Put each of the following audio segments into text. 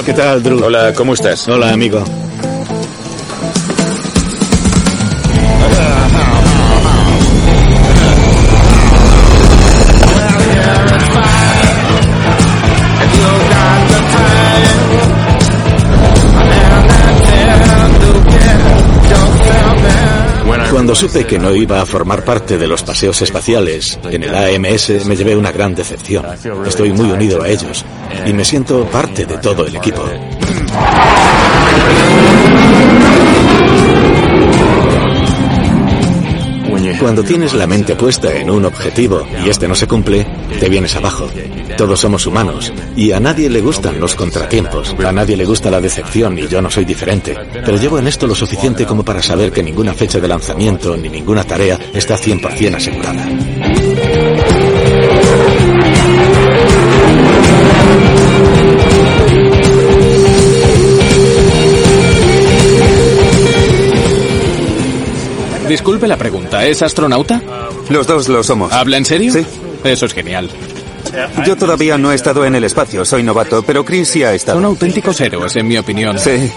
¿Qué tal, Drew? Hola, ¿cómo estás? Hola, amigo. Cuando supe que no iba a formar parte de los paseos espaciales en el AMS, me llevé una gran decepción. Estoy muy unido a ellos y me siento parte de todo el equipo. Cuando tienes la mente puesta en un objetivo y este no se cumple, te vienes abajo. Todos somos humanos y a nadie le gustan los contratiempos. A nadie le gusta la decepción y yo no soy diferente. Pero llevo en esto lo suficiente como para saber que ninguna fecha de lanzamiento ni ninguna tarea está 100% asegurada. Disculpe la pregunta, ¿es astronauta? Los dos lo somos. ¿Habla en serio? Sí. Eso es genial. Yo todavía no he estado en el espacio, soy novato, pero Chris sí ha estado. Son auténticos héroes, en mi opinión. Sí.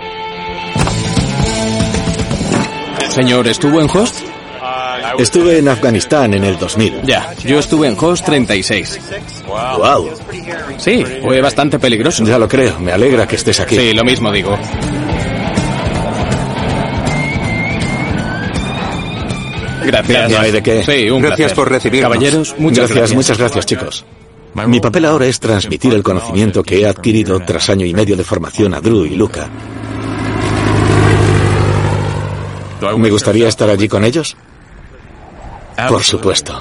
Señor, ¿estuvo en Host? Estuve en Afganistán en el 2000. Ya, yo estuve en Host 36. ¡Wow! Sí, fue bastante peligroso. Ya lo creo, me alegra que estés aquí. Sí, lo mismo digo. Gracias. No hay de qué. Sí, un Gracias placer. por recibirnos. Caballeros, Muchas gracias, chicos. Mi papel ahora es transmitir el conocimiento que he adquirido tras año y medio de formación a Drew y Luca. ¿Me gustaría estar allí con ellos? Por supuesto.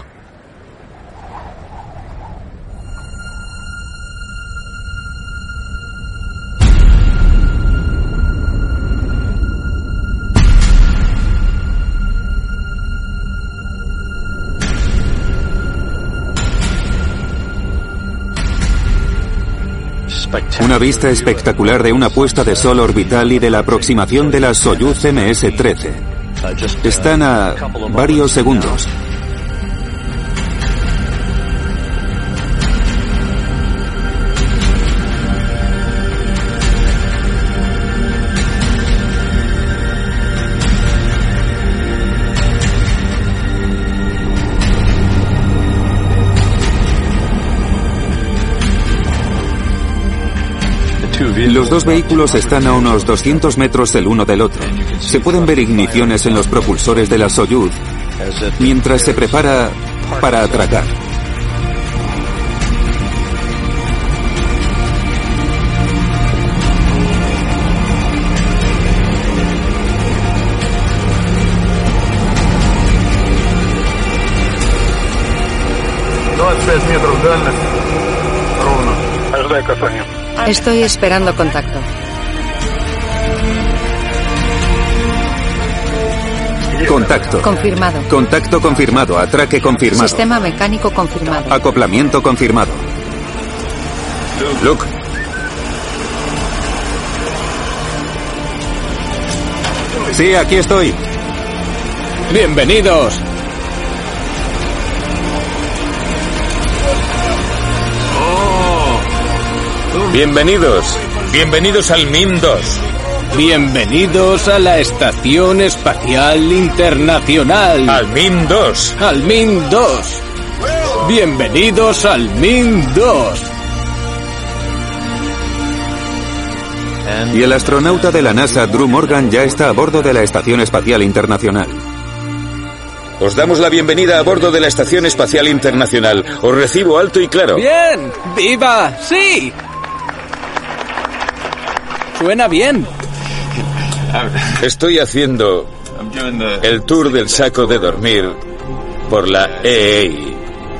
Una vista espectacular de una puesta de sol orbital y de la aproximación de la Soyuz MS-13. Están a varios segundos. Los dos vehículos están a unos 200 metros el uno del otro. Se pueden ver igniciones en los propulsores de la Soyuz mientras se prepara para atracar. Estoy esperando contacto. Contacto. Confirmado. Contacto confirmado. Atraque confirmado. Sistema mecánico confirmado. Acoplamiento confirmado. Luke. Sí, aquí estoy. ¡Bienvenidos! Bienvenidos. Bienvenidos al MIM-2. Bienvenidos a la Estación Espacial Internacional. Al MIM-2. Al MIM-2. Bienvenidos al MIM-2. Y el astronauta de la NASA, Drew Morgan, ya está a bordo de la Estación Espacial Internacional. Os damos la bienvenida a bordo de la Estación Espacial Internacional. Os recibo alto y claro. ¡Bien! ¡Viva! ¡Sí! Suena bien. Estoy haciendo el tour del saco de dormir por la EEI.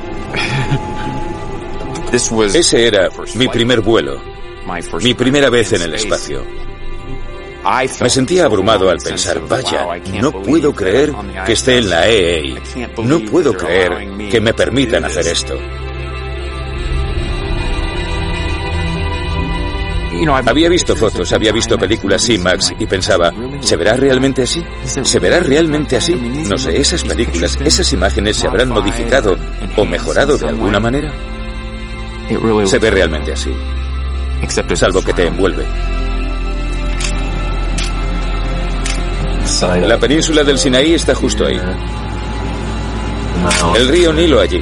Ese era mi primer vuelo, mi primera vez en el espacio. Me sentía abrumado al pensar, vaya, no puedo creer que esté en la EEI. No puedo creer que me permitan hacer esto. Había visto fotos, había visto películas IMAX y pensaba, ¿se verá realmente así? ¿Se verá realmente así? No sé, esas películas, esas imágenes se habrán modificado o mejorado de alguna manera. Se ve realmente así. salvo que te envuelve. La península del Sinaí está justo ahí. El río Nilo allí.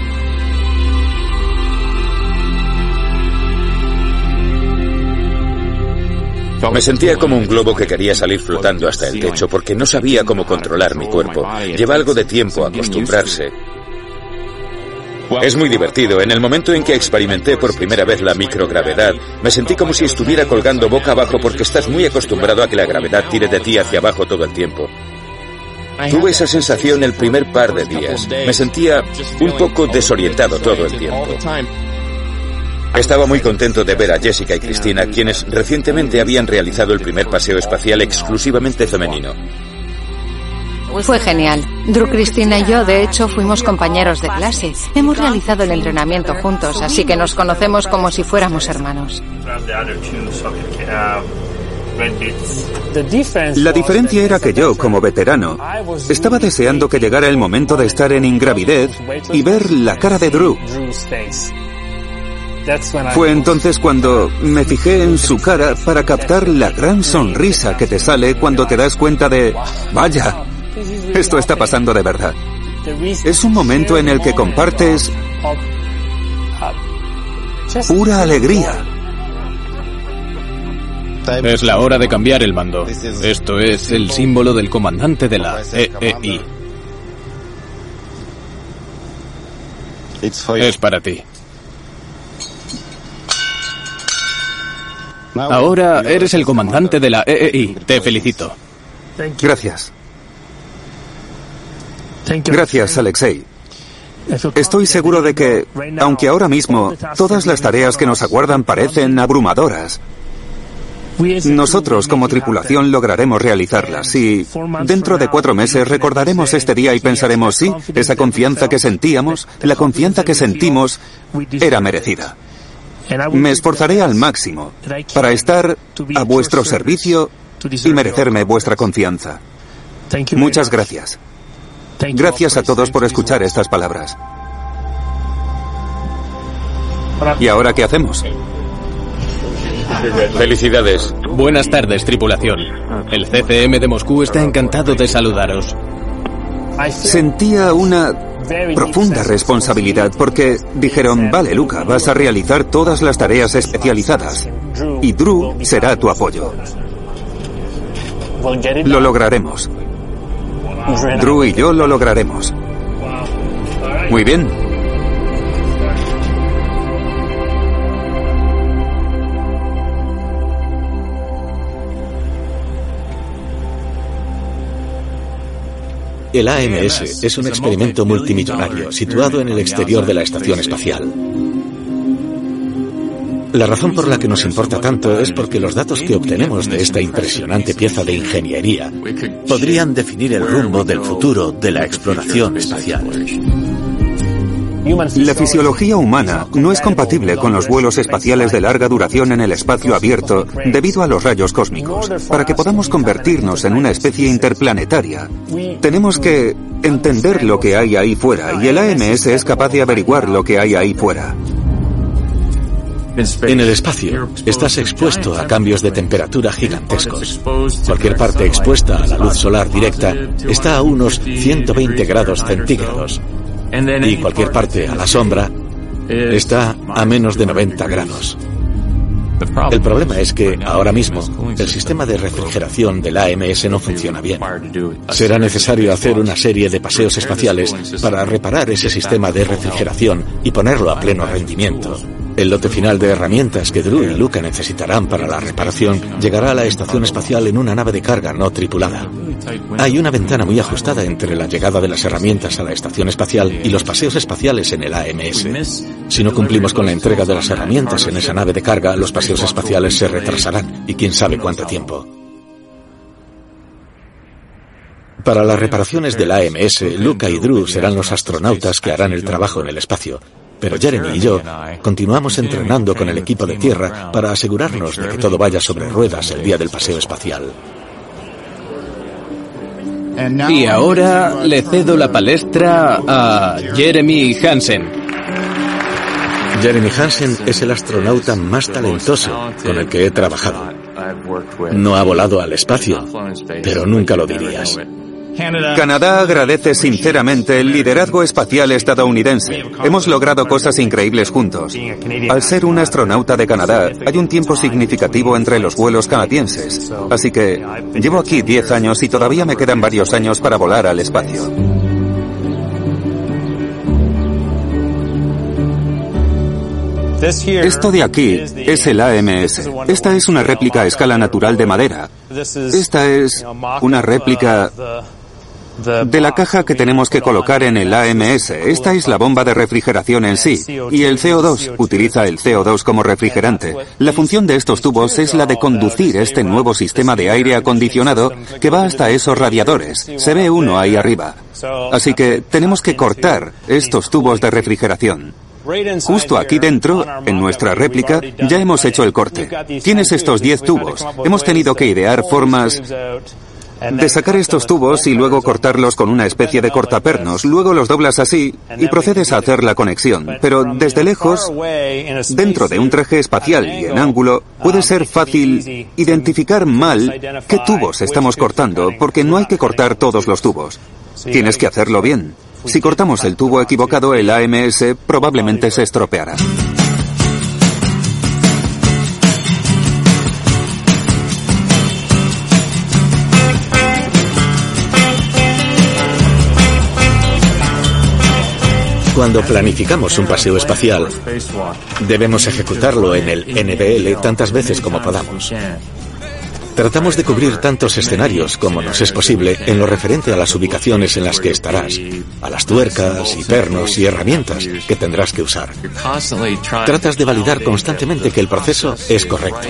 Me sentía como un globo que quería salir flotando hasta el techo porque no sabía cómo controlar mi cuerpo. Lleva algo de tiempo acostumbrarse. Es muy divertido. En el momento en que experimenté por primera vez la microgravedad, me sentí como si estuviera colgando boca abajo porque estás muy acostumbrado a que la gravedad tire de ti hacia abajo todo el tiempo. Tuve esa sensación el primer par de días. Me sentía un poco desorientado todo el tiempo. Estaba muy contento de ver a Jessica y Cristina, quienes recientemente habían realizado el primer paseo espacial exclusivamente femenino. Fue genial. Drew, Cristina y yo, de hecho, fuimos compañeros de clase. Hemos realizado el entrenamiento juntos, así que nos conocemos como si fuéramos hermanos. La diferencia era que yo, como veterano, estaba deseando que llegara el momento de estar en ingravidez y ver la cara de Drew. Fue entonces cuando me fijé en su cara para captar la gran sonrisa que te sale cuando te das cuenta de, vaya, esto está pasando de verdad. Es un momento en el que compartes pura alegría. Es la hora de cambiar el mando. Esto es el símbolo del comandante de la EEI. Es para ti. Ahora eres el comandante de la EEI. Te felicito. Gracias. Gracias, Alexei. Estoy seguro de que, aunque ahora mismo todas las tareas que nos aguardan parecen abrumadoras, nosotros como tripulación lograremos realizarlas y dentro de 4 meses recordaremos este día y pensaremos, sí, esa confianza que sentíamos, la confianza que sentimos, era merecida. Me esforzaré al máximo para estar a vuestro servicio y merecerme vuestra confianza. Muchas gracias. Gracias a todos por escuchar estas palabras. ¿Y ahora qué hacemos? Felicidades. Buenas tardes, tripulación. El CCM de Moscú está encantado de saludaros. Sentía una profunda responsabilidad porque dijeron, vale, Luca, vas a realizar todas las tareas especializadas y Drew será tu apoyo. Lo lograremos. Drew y yo lo lograremos. Muy bien. El AMS es un experimento multimillonario situado en el exterior de la estación espacial. La razón por la que nos importa tanto es porque los datos que obtenemos de esta impresionante pieza de ingeniería podrían definir el rumbo del futuro de la exploración espacial. La fisiología humana no es compatible con los vuelos espaciales de larga duración en el espacio abierto debido a los rayos cósmicos. Para que podamos convertirnos en una especie interplanetaria, tenemos que entender lo que hay ahí fuera y el AMS es capaz de averiguar lo que hay ahí fuera. En el espacio, estás expuesto a cambios de temperatura gigantescos. Cualquier parte expuesta a la luz solar directa está a unos 120 grados centígrados. Y cualquier parte a la sombra está a menos de 90 grados. El problema es que, ahora mismo, el sistema de refrigeración del AMS no funciona bien. Será necesario hacer una serie de paseos espaciales para reparar ese sistema de refrigeración y ponerlo a pleno rendimiento. El lote final de herramientas que Drew y Luca necesitarán para la reparación llegará a la estación espacial en una nave de carga no tripulada. Hay una ventana muy ajustada entre la llegada de las herramientas a la estación espacial y los paseos espaciales en el AMS. Si no cumplimos con la entrega de las herramientas en esa nave de carga, los paseos espaciales se retrasarán, y quién sabe cuánto tiempo. Para las reparaciones del AMS, Luca y Drew serán los astronautas que harán el trabajo en el espacio. Pero Jeremy y yo continuamos entrenando con el equipo de tierra para asegurarnos de que todo vaya sobre ruedas el día del paseo espacial. Y ahora le cedo la palestra a Jeremy Hansen. Jeremy Hansen es el astronauta más talentoso con el que he trabajado. No ha volado al espacio, pero nunca lo dirías. Canadá agradece sinceramente el liderazgo espacial estadounidense. Hemos logrado cosas increíbles juntos. Al ser un astronauta de Canadá, hay un tiempo significativo entre los vuelos canadienses. Así que llevo aquí 10 años y todavía me quedan varios años para volar al espacio. Esto de aquí es el AMS. Esta es una réplica a escala natural de madera. Esta es una réplica de la caja que tenemos que colocar en el AMS. Esta es la bomba de refrigeración en sí. Y el CO2 utiliza el CO2 como refrigerante. La función de estos tubos es la de conducir este nuevo sistema de aire acondicionado que va hasta esos radiadores. Se ve uno ahí arriba. Así que tenemos que cortar estos tubos de refrigeración. Justo aquí dentro, en nuestra réplica, ya hemos hecho el corte. Tienes estos 10 tubos. Hemos tenido que idear formas de sacar estos tubos y luego cortarlos con una especie de cortapernos. Luego los doblas así y procedes a hacer la conexión. Pero desde lejos, dentro de un traje espacial y en ángulo, puede ser fácil identificar mal qué tubos estamos cortando, porque no hay que cortar todos los tubos. Tienes que hacerlo bien. Si cortamos el tubo equivocado, el AMS probablemente se estropeará. Cuando planificamos un paseo espacial, debemos ejecutarlo en el NBL tantas veces como podamos. Tratamos de cubrir tantos escenarios como nos es posible en lo referente a las ubicaciones en las que estarás, a las tuercas y pernos y herramientas que tendrás que usar. Tratas de validar constantemente que el proceso es correcto.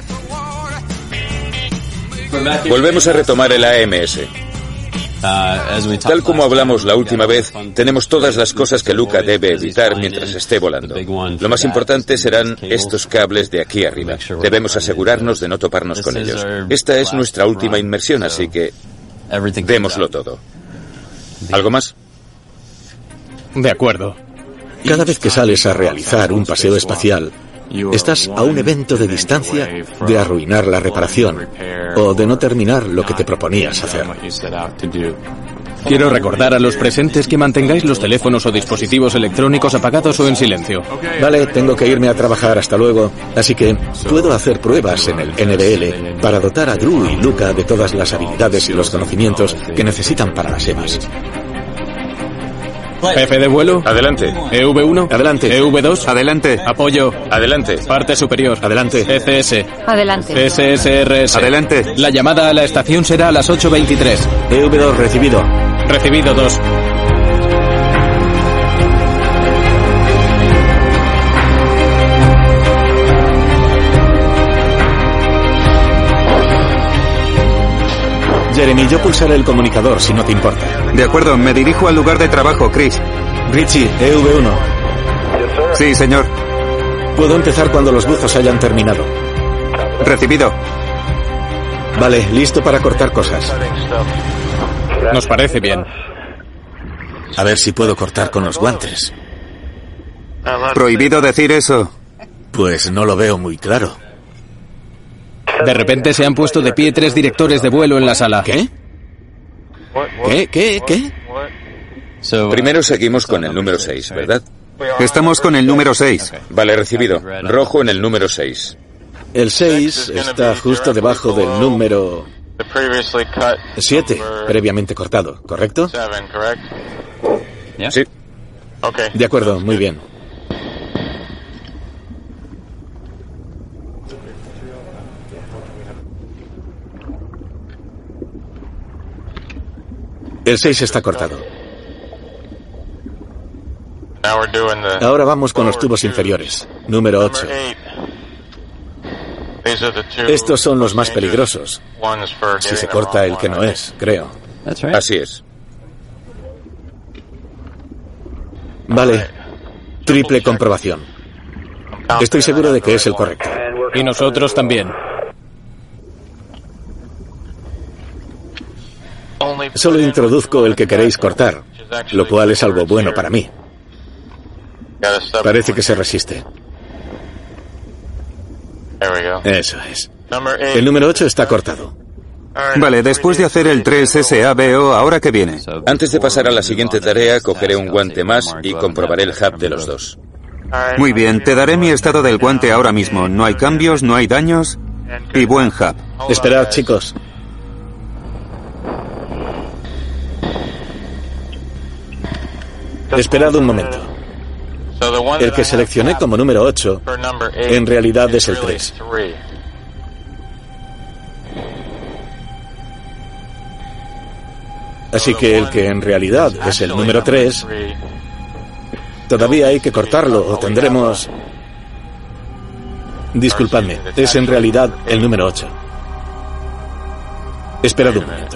Volvemos a retomar el AMS. Tal como hablamos la última vez, tenemos todas las cosas que Luca debe evitar mientras esté volando. Lo más importante serán estos cables de aquí arriba. Debemos asegurarnos de no toparnos con ellos. Esta es nuestra última inmersión, así que démoslo todo. ¿Algo más? De acuerdo. Cada vez que sales a realizar un paseo espacial, estás a un evento de distancia de arruinar la reparación o de no terminar lo que te proponías hacer. Quiero recordar a los presentes que mantengáis los teléfonos o dispositivos electrónicos apagados o en silencio. Vale, tengo que irme a trabajar, hasta luego. Así que puedo hacer pruebas en el NBL para dotar a Drew y Luca de todas las habilidades y los conocimientos que necesitan para las EVAs. Jefe de vuelo. Adelante. EV1. Adelante. EV2. Adelante. Apoyo. Adelante. Parte superior. Adelante. ECS. Adelante. SSRS. Adelante. La llamada a la estación será a las 8:23. EV2 recibido. Recibido 2. Jeremy, yo pulsaré el comunicador si no te importa. De acuerdo, me dirijo al lugar de trabajo, Chris. Richie, EV1. Sí, señor. Puedo empezar cuando los buzos hayan terminado. Recibido. Vale, listo para cortar cosas. Nos parece bien. A ver si puedo cortar con los guantes. Prohibido decir eso. Pues no lo veo muy claro. De repente se han puesto de pie 3 directores de vuelo en la sala. ¿Qué? ¿Qué? Primero seguimos con el número 6, ¿verdad? Estamos con el número 6. Vale, recibido. Rojo en el número 6. El 6 está justo debajo del número 7, previamente cortado, ¿correcto? Sí. De acuerdo, muy bien. El 6 está cortado. Ahora vamos con los tubos inferiores. Número 8. Estos son los más peligrosos. Si se corta el que no es, creo. Así es. Vale. Triple comprobación. Estoy seguro de que es el correcto. Y nosotros también. Solo introduzco el que queréis cortar, lo cual es algo bueno para mí. Parece que se resiste. Eso es. El número 8 está cortado. Vale, después de hacer el 3SABO, ¿ahora qué viene? Antes de pasar a la siguiente tarea, cogeré un guante más y comprobaré el hub de los dos. Muy bien, te daré mi estado del guante ahora mismo. No hay cambios, no hay daños y buen hub. Esperad, chicos. Esperad un momento. El que seleccioné como número 8, en realidad es el 3. Así que el que en realidad es el número 3, todavía hay que cortarlo o tendremos... Disculpadme, es en realidad el número 8. Esperad un momento.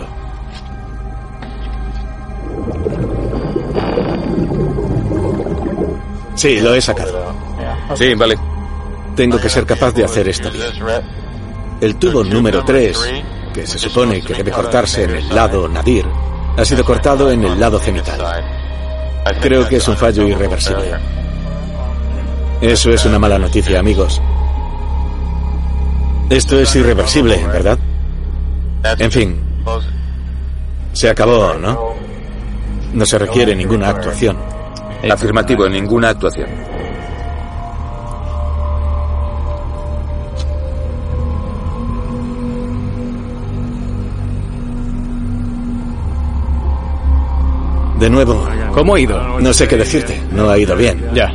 Sí, lo he sacado. Sí, vale. Tengo que ser capaz de hacer esto bien. El tubo número 3, que se supone que debe cortarse en el lado nadir, ha sido cortado en el lado cenital. Creo que es un fallo irreversible. Eso es una mala noticia, amigos. Esto es irreversible, ¿verdad? En fin, se acabó, ¿no? No se requiere ninguna actuación. Afirmativo, ninguna actuación. De nuevo, ¿Cómo ha ido? no sé qué decirte. No ha ido bien. Ya.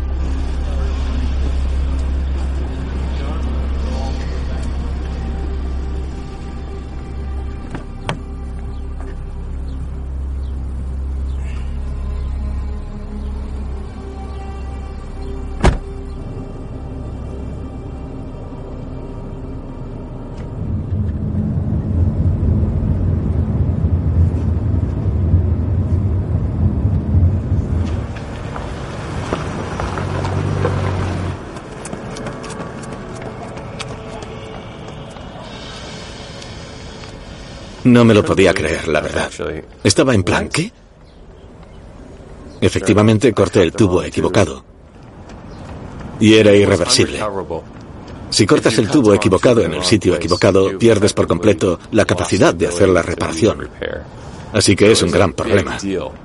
No me lo podía creer, la verdad. Estaba en plan, ¿qué? Efectivamente, corté el tubo equivocado. Y era irreversible. Si cortas el tubo equivocado en el sitio equivocado, pierdes por completo la capacidad de hacer la reparación. Así que es un gran problema.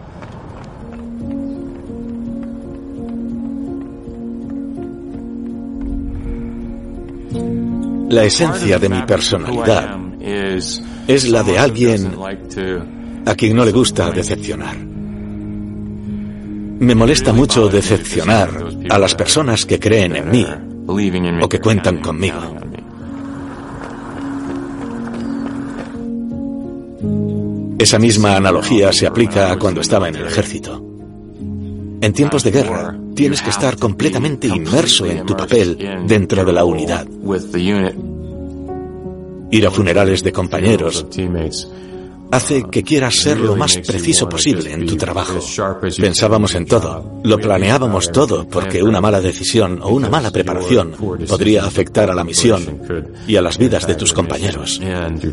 La esencia de mi personalidad es la de alguien a quien no le gusta decepcionar. Me molesta mucho decepcionar a las personas que creen en mí o que cuentan conmigo. Esa misma analogía se aplica a cuando estaba en el ejército. En tiempos de guerra, tienes que estar completamente inmerso en tu papel dentro de la unidad. Ir a funerales de compañeros hace que quieras ser lo más preciso posible en tu trabajo. Pensábamos en todo, lo planeábamos todo, porque una mala decisión o una mala preparación podría afectar a la misión y a las vidas de tus compañeros.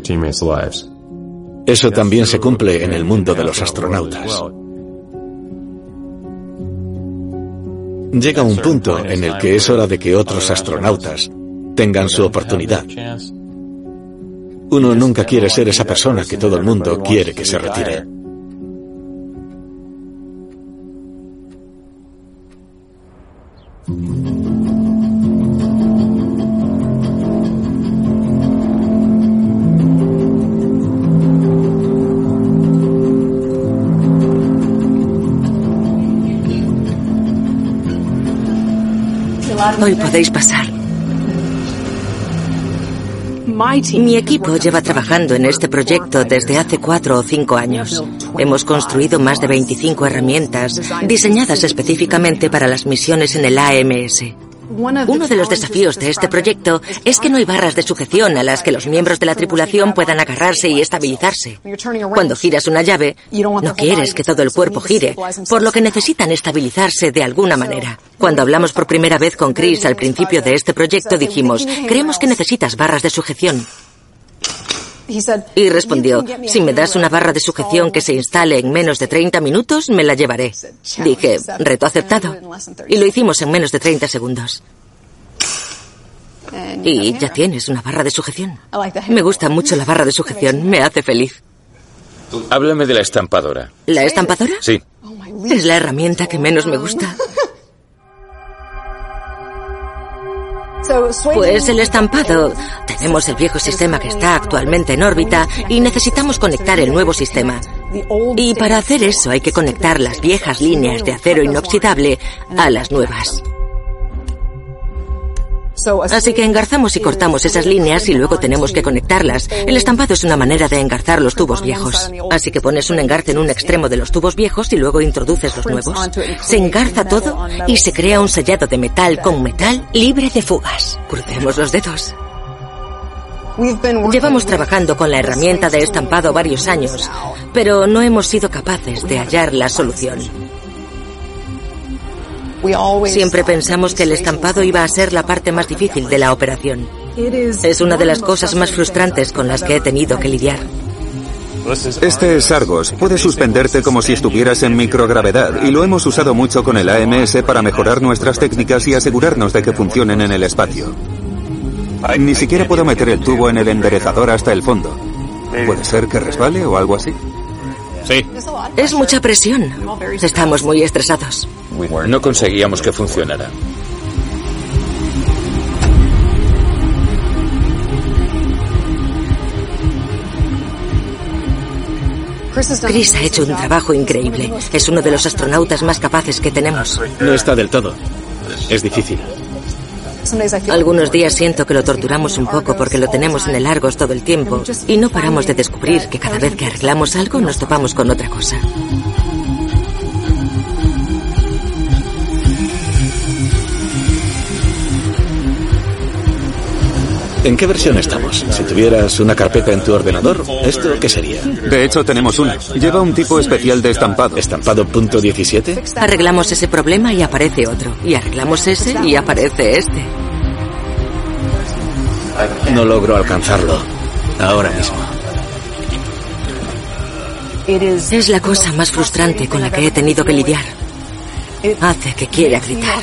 Eso también se cumple en el mundo de los astronautas. Llega un punto en el que es hora de que otros astronautas tengan su oportunidad. Uno nunca quiere ser esa persona que todo el mundo quiere que se retire. Hoy podéis pasar. Mi equipo lleva trabajando en este proyecto desde hace 4 o 5 años. Hemos construido más de 25 herramientas diseñadas específicamente para las misiones en el AMS. Uno de los desafíos de este proyecto es que no hay barras de sujeción a las que los miembros de la tripulación puedan agarrarse y estabilizarse. Cuando giras una llave, no quieres que todo el cuerpo gire, por lo que necesitan estabilizarse de alguna manera. Cuando hablamos por primera vez con Chris al principio de este proyecto dijimos, creemos que necesitas barras de sujeción. Y respondió, si me das una barra de sujeción que se instale en menos de 30 minutos, me la llevaré. Dije, reto aceptado. Y lo hicimos en menos de 30 segundos. Y ya tienes una barra de sujeción. Me gusta mucho la barra de sujeción, me hace feliz. Háblame de la estampadora. ¿La estampadora? Sí. Es la herramienta que menos me gusta. Pues el estampado. Tenemos el viejo sistema que está actualmente en órbita y necesitamos conectar el nuevo sistema. Y para hacer eso hay que conectar las viejas líneas de acero inoxidable a las nuevas. Así que engarzamos y cortamos esas líneas y luego tenemos que conectarlas. El estampado es una manera de engarzar los tubos viejos. Así que pones un engarce en un extremo de los tubos viejos y luego introduces los nuevos. Se engarza todo y se crea un sellado de metal con metal libre de fugas. Crucemos los dedos. Llevamos trabajando con la herramienta de estampado varios años, pero no hemos sido capaces de hallar la solución. Siempre pensamos que el estampado iba a ser la parte más difícil de la operación. Es una de las cosas más frustrantes con las que he tenido que lidiar. Este es Argos. Puede suspenderte como si estuvieras en microgravedad y lo hemos usado mucho con el AMS para mejorar nuestras técnicas y asegurarnos de que funcionen en el espacio. Ni siquiera puedo meter el tubo en el enderezador hasta el fondo. ¿Puede ser que resbale o algo así? Sí. Es mucha presión. Estamos muy estresados. No conseguíamos que funcionara. Chris ha hecho un trabajo increíble. Es uno de los astronautas más capaces que tenemos. No está del todo. Es difícil. Algunos días siento que lo torturamos un poco porque lo tenemos en el Argos todo el tiempo y no paramos de descubrir que cada vez que arreglamos algo nos topamos con otra cosa. ¿En qué versión estamos? Si tuvieras una carpeta en tu ordenador, ¿esto qué sería? De hecho, tenemos una. Lleva un tipo especial de estampado. ¿Estampado .17? Arreglamos ese problema y aparece otro. Y arreglamos ese y aparece este. No logro alcanzarlo. Ahora mismo. Es la cosa más frustrante con la que he tenido que lidiar. Hace que quiera gritar.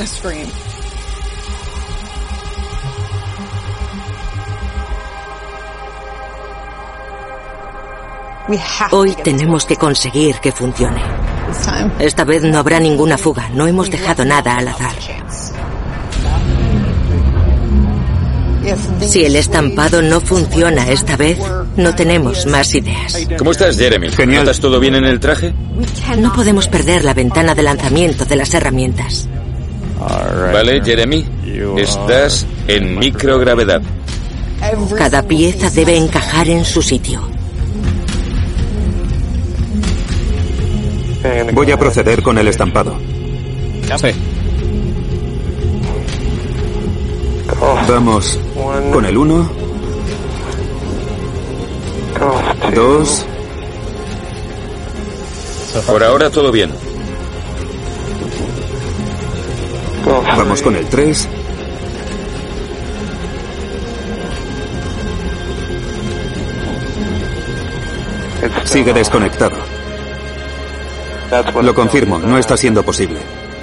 Hoy tenemos que conseguir que funcione. Esta vez no habrá ninguna fuga. No hemos dejado nada al azar. Si el estampado no funciona esta vez, no tenemos más ideas. ¿Cómo estás, Jeremy? Genial. ¿Notas todo bien en el traje? No podemos perder la ventana de lanzamiento de las herramientas. Vale, Jeremy. Estás en microgravedad. Cada pieza debe encajar en su sitio. Voy a proceder con el estampado. Sí. Vamos con el 1, 2. Por ahora todo bien. Vamos con el 3. Sigue desconectado. Lo confirmo, no está siendo posible.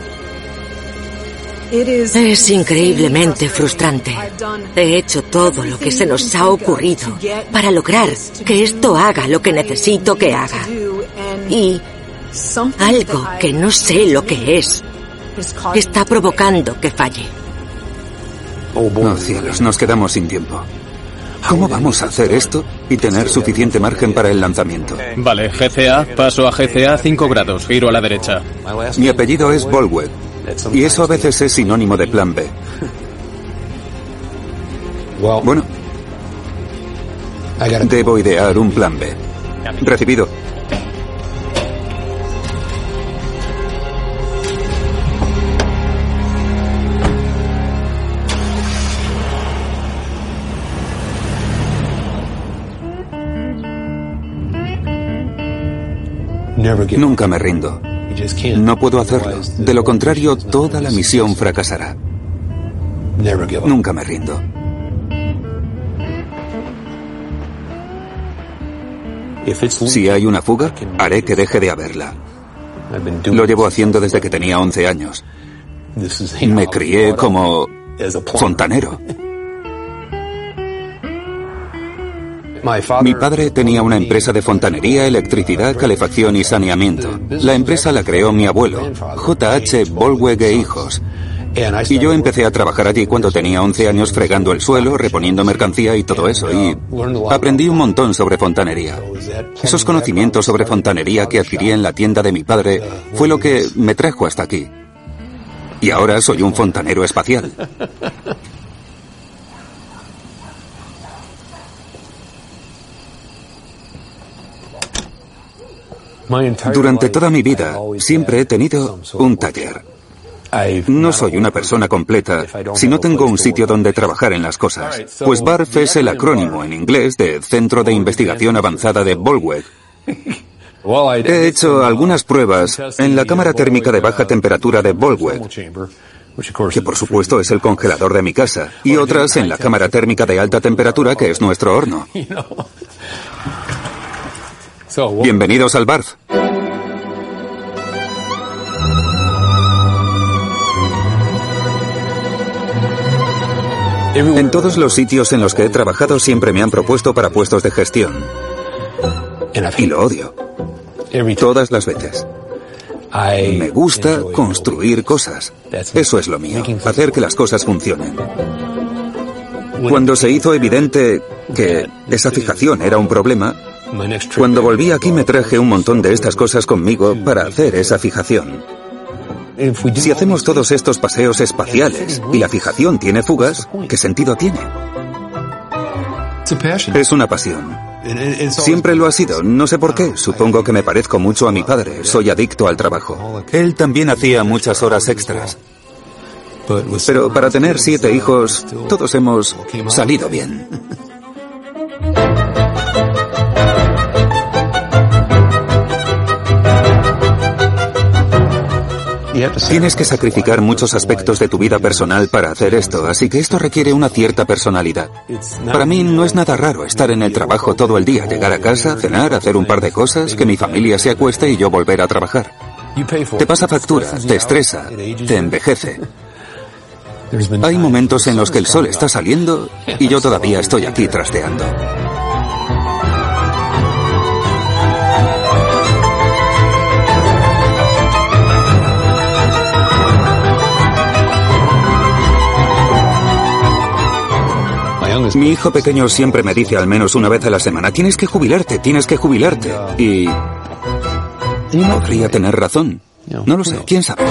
Es increíblemente frustrante. He hecho todo lo que se nos ha ocurrido para lograr que esto haga lo que necesito que haga. Y algo que no sé lo que es está provocando que falle. Oh cielos, nos quedamos sin tiempo. ¿Cómo vamos a hacer esto y tener suficiente margen para el lanzamiento? Vale, GCA, paso a GCA 5 grados, giro a la derecha. Mi apellido es Bolwell, y eso a veces es sinónimo de plan B. Bueno, debo idear un plan B. Recibido. Nunca me rindo. No puedo hacerlo. De lo contrario, toda la misión fracasará. Nunca me rindo. Si hay una fuga, haré que deje de haberla. Lo llevo haciendo desde que tenía 11 años. Me crié como fontanero. Mi padre tenía una empresa de fontanería, electricidad, calefacción y saneamiento. La empresa la creó mi abuelo, J.H. Bolweg e Hijos. Y yo empecé a trabajar allí cuando tenía 11 años fregando el suelo, reponiendo mercancía y todo eso. Y aprendí un montón sobre fontanería. Esos conocimientos sobre fontanería que adquirí en la tienda de mi padre fue lo que me trajo hasta aquí. Y ahora soy un fontanero espacial. Durante toda mi vida siempre he tenido un taller. No soy una persona completa si no tengo un sitio donde trabajar en las cosas. Pues BARF es el acrónimo en inglés de Centro de Investigación Avanzada de Bolweg. He hecho algunas pruebas en la cámara térmica de baja temperatura de Bolweg, que por supuesto es el congelador de mi casa, y otras en la cámara térmica de alta temperatura, que es nuestro horno. Bienvenidos al BARF. En todos los sitios en los que he trabajado siempre me han propuesto para puestos de gestión. Y lo odio. Todas las veces. Me gusta construir cosas. Eso es lo mío, hacer que las cosas funcionen. Cuando se hizo evidente que esa fijación era un problema, cuando volví aquí me traje un montón de estas cosas conmigo para hacer esa fijación. Si hacemos todos estos paseos espaciales y la fijación tiene fugas, ¿qué sentido tiene? Es una pasión. Siempre lo ha sido, no sé por qué. Supongo que me parezco mucho a mi padre. Soy adicto al trabajo. Él también hacía muchas horas extras. Pero para tener 7 hijos, todos hemos salido bien. Tienes que sacrificar muchos aspectos de tu vida personal para hacer esto, así que esto requiere una cierta personalidad. Para mí no es nada raro estar en el trabajo todo el día, llegar a casa, cenar, hacer un par de cosas, que mi familia se acueste y yo volver a trabajar. Te pasa factura, te estresa, te envejece. Hay momentos en los que el sol está saliendo y yo todavía estoy aquí trasteando. Mi hijo pequeño siempre me dice al menos una vez a la semana, tienes que jubilarte, tienes que jubilarte. Y podría tener razón. No lo sé, quién sabe.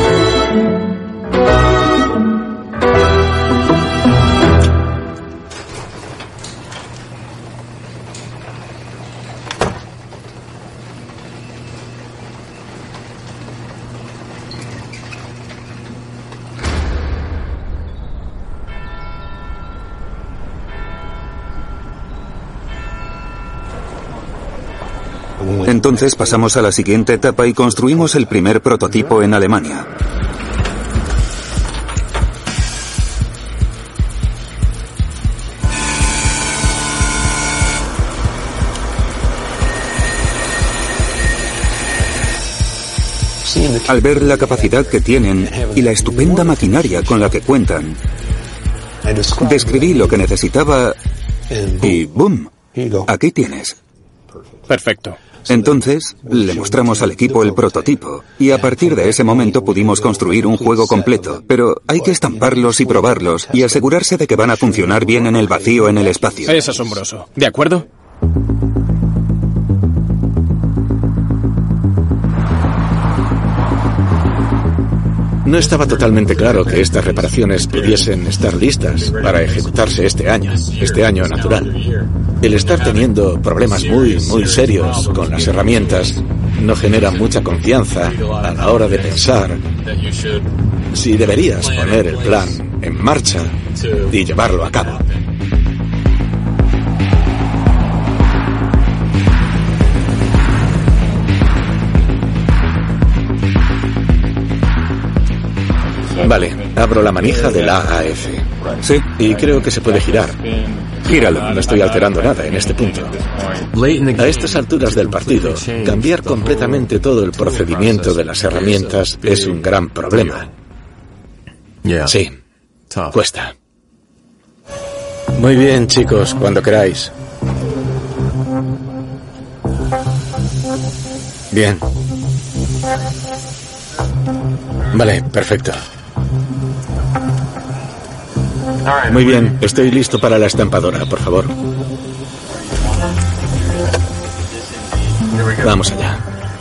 Entonces pasamos a la siguiente etapa y construimos el primer prototipo en Alemania. Al ver la capacidad que tienen y la estupenda maquinaria con la que cuentan, describí lo que necesitaba y ¡boom! Aquí tienes. Perfecto. Entonces, le mostramos al equipo el prototipo y a partir de ese momento pudimos construir un juego completo, pero hay que estamparlos y probarlos y asegurarse de que van a funcionar bien en el vacío en el espacio. Es asombroso. ¿De acuerdo? No estaba totalmente claro que estas reparaciones pudiesen estar listas para ejecutarse este año natural. El estar teniendo problemas muy serios con las herramientas no genera mucha confianza a la hora de pensar si deberías poner el plan en marcha y llevarlo a cabo. Vale, abro la manija del AAF. Sí. Y creo que se puede girar. Gíralo. No estoy alterando nada en este punto. A estas alturas del partido, cambiar completamente todo el procedimiento de las herramientas es un gran problema. Sí, cuesta. Muy bien, chicos, cuando queráis. Bien. Vale, perfecto. Muy bien, estoy listo para la estampadora, por favor. Vamos allá.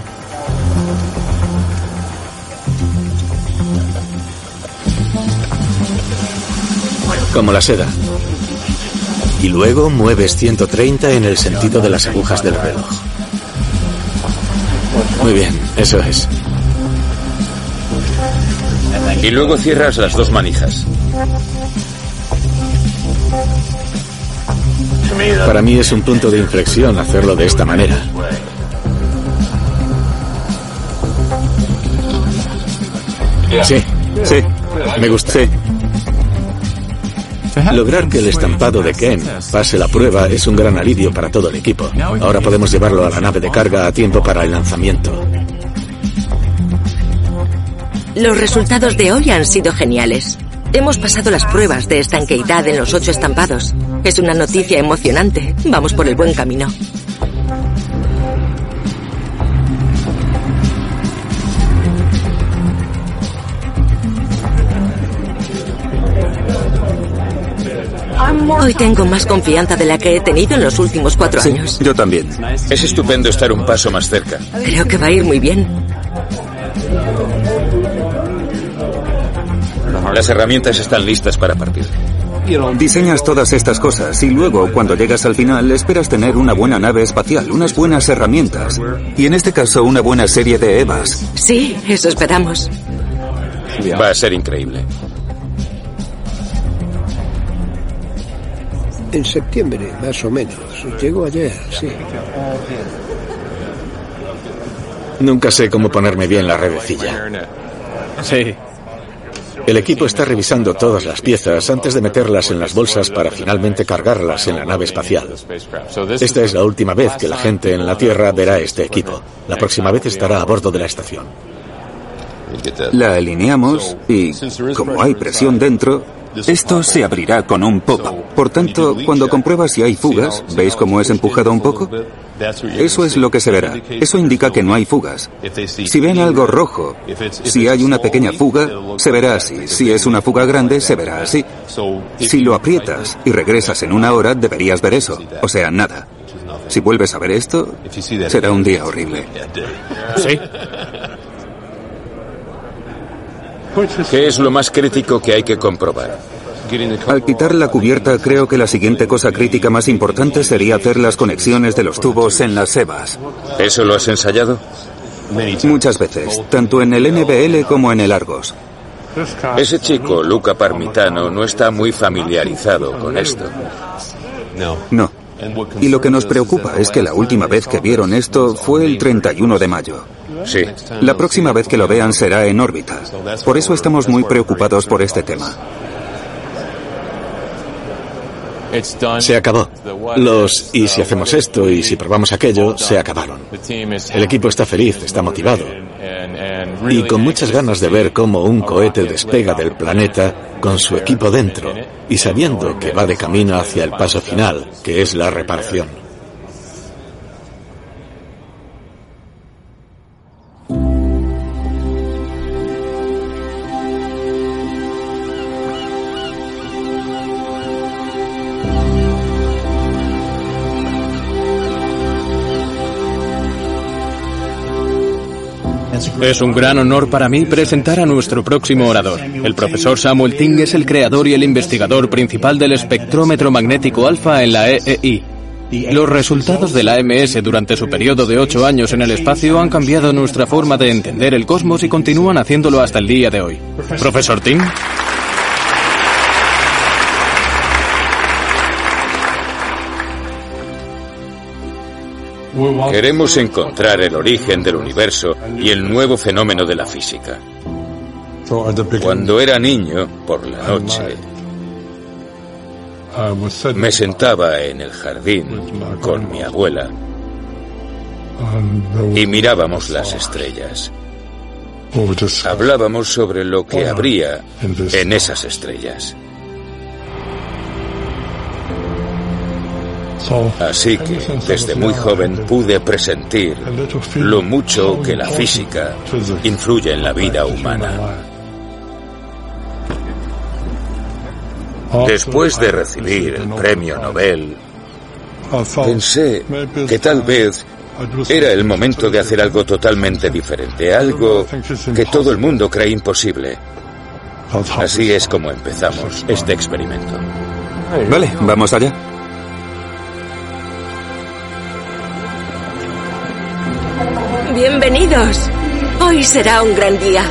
Como la seda. Y luego mueves 130 en el sentido de las agujas del reloj. Muy bien, eso es. Y luego cierras las dos manijas. Para mí es un punto de inflexión hacerlo de esta manera. Sí, sí, me gusta. Sí. Lograr que el estampado de Ken pase la prueba es un gran alivio para todo el equipo. Ahora podemos llevarlo a la nave de carga a tiempo para el lanzamiento. Los resultados de hoy han sido geniales. Hemos pasado las pruebas de estanqueidad en los 8 estampados. Es una noticia emocionante. Vamos por el buen camino. Hoy tengo más confianza de la que he tenido en los últimos 4 años. Yo también. Es estupendo estar un paso más cerca. Creo que va a ir muy bien. Las herramientas están listas para partir. Diseñas todas estas cosas y luego, cuando llegas al final, esperas tener una buena nave espacial, unas buenas herramientas. Y en este caso, una buena serie de EVAs. Sí, eso esperamos. Va a ser increíble. En septiembre, más o menos. Llegó ayer, sí. Nunca sé cómo ponerme bien la redecilla. Sí. El equipo está revisando todas las piezas antes de meterlas en las bolsas para finalmente cargarlas en la nave espacial. Esta es la última vez que la gente en la Tierra verá este equipo. La próxima vez estará a bordo de la estación. La alineamos y, como hay presión dentro, esto se abrirá con un pop. Por tanto, cuando compruebas si hay fugas, ¿veis cómo es empujado un poco? Eso es lo que se verá. Eso indica que no hay fugas. Si ven algo rojo, si hay una pequeña fuga, se verá así. Si es una fuga grande, se verá así. Si lo aprietas y regresas en 1 hora, deberías ver eso. O sea, nada. Si vuelves a ver esto, será un día horrible. Sí. ¿Qué es lo más crítico que hay que comprobar? Al quitar la cubierta, creo que la siguiente cosa crítica más importante sería hacer las conexiones de los tubos en las EVAs. ¿Eso lo has ensayado? Muchas veces, tanto en el NBL como en el Argos. Ese chico, Luca Parmitano, no está muy familiarizado con esto. No. Y lo que nos preocupa es que la última vez que vieron esto fue el 31 de mayo. Sí. La próxima vez que lo vean será en órbita. Por eso estamos muy preocupados por este tema. Se acabó. Los y si hacemos esto y si probamos aquello, se acabaron. El equipo está feliz, está motivado. Y con muchas ganas de ver cómo un cohete despega del planeta con su equipo dentro y sabiendo que va de camino hacia el paso final, que es la reparación. Es un gran honor para mí presentar a nuestro próximo orador. El profesor Samuel Ting es el creador y el investigador principal del espectrómetro magnético alfa en la EEI. Los resultados de la AMS durante su periodo de 8 años en el espacio han cambiado nuestra forma de entender el cosmos y continúan haciéndolo hasta el día de hoy. Profesor Ting. Queremos encontrar el origen del universo y el nuevo fenómeno de la física. Cuando era niño, por la noche, Me sentaba en el jardín con mi abuela y mirábamos las estrellas. Hablábamos sobre lo que habría en esas estrellas. Así que desde muy joven pude presentir lo mucho que la física influye en la vida humana. Después de recibir el premio Nobel, pensé que tal vez era el momento de hacer algo totalmente diferente, algo que todo el mundo cree imposible. Así es como empezamos este experimento. Vale, vamos allá. Bienvenidos. Hoy será un gran día.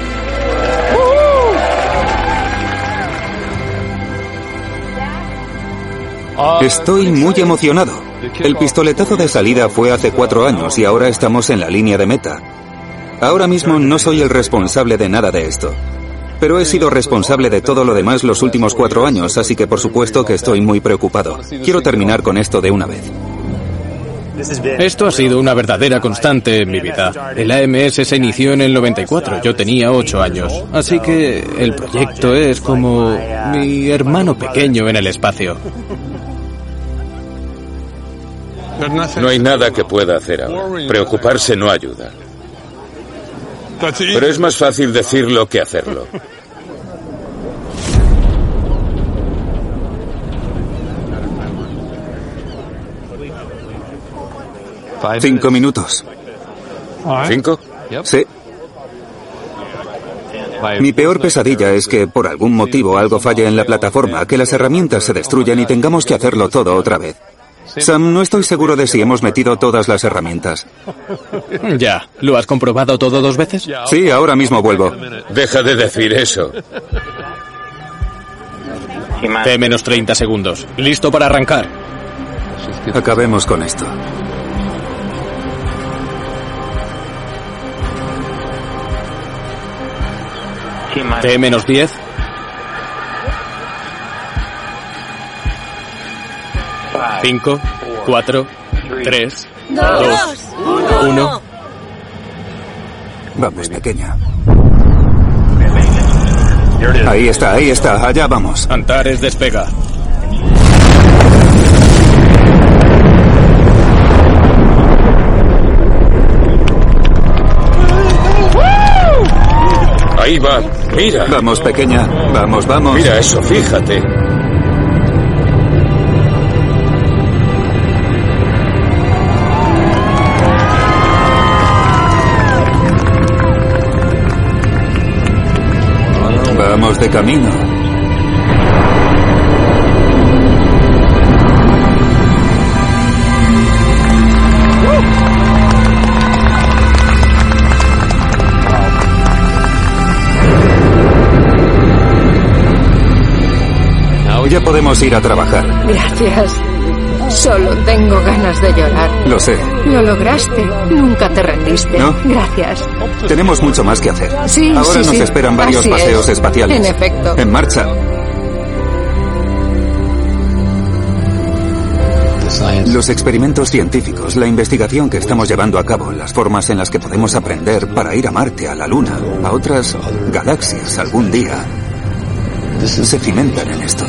Estoy muy emocionado. El pistoletazo de salida fue hace 4 años y ahora estamos en la línea de meta. Ahora mismo no soy el responsable de nada de esto, pero he sido responsable de todo lo demás los últimos 4 años, así que por supuesto que estoy muy preocupado. Quiero terminar con esto de una vez. Esto ha sido una verdadera constante en mi vida. El AMS se inició en el 94, yo tenía 8 años. Así que el proyecto es como mi hermano pequeño en el espacio. No hay nada que pueda hacer ahora. Preocuparse no ayuda. Pero es más fácil decirlo que hacerlo. Cinco minutos. 5. Sí. Mi peor pesadilla es que por algún motivo algo falle en la plataforma, que las herramientas se destruyan y tengamos que hacerlo todo otra vez. Sam, no estoy seguro de si hemos metido todas las herramientas. Ya, ¿lo has comprobado todo 2 veces? Sí, ahora mismo vuelvo. Deja de decir eso. T-30 segundos. Listo para arrancar. Acabemos con esto. T-10. 5, 4, 3, 2, 1. Vamos, pequeña. Ahí está, allá vamos. Antares despega. Ahí va, mira. Vamos, pequeña, vamos. Mira eso, fíjate. Vamos de camino. Ya podemos ir a trabajar. Gracias. Solo tengo ganas de llorar. Lo sé. Lo lograste. Nunca te rendiste. ¿No? Gracias. Tenemos mucho más que hacer. Sí, Ahora nos esperan varios Así paseos es. espaciales. En efecto. En marcha. Los experimentos científicos, la investigación que estamos llevando a cabo, las formas en las que podemos aprender para ir a Marte, a la Luna, a otras galaxias algún día, se cimentan en esto.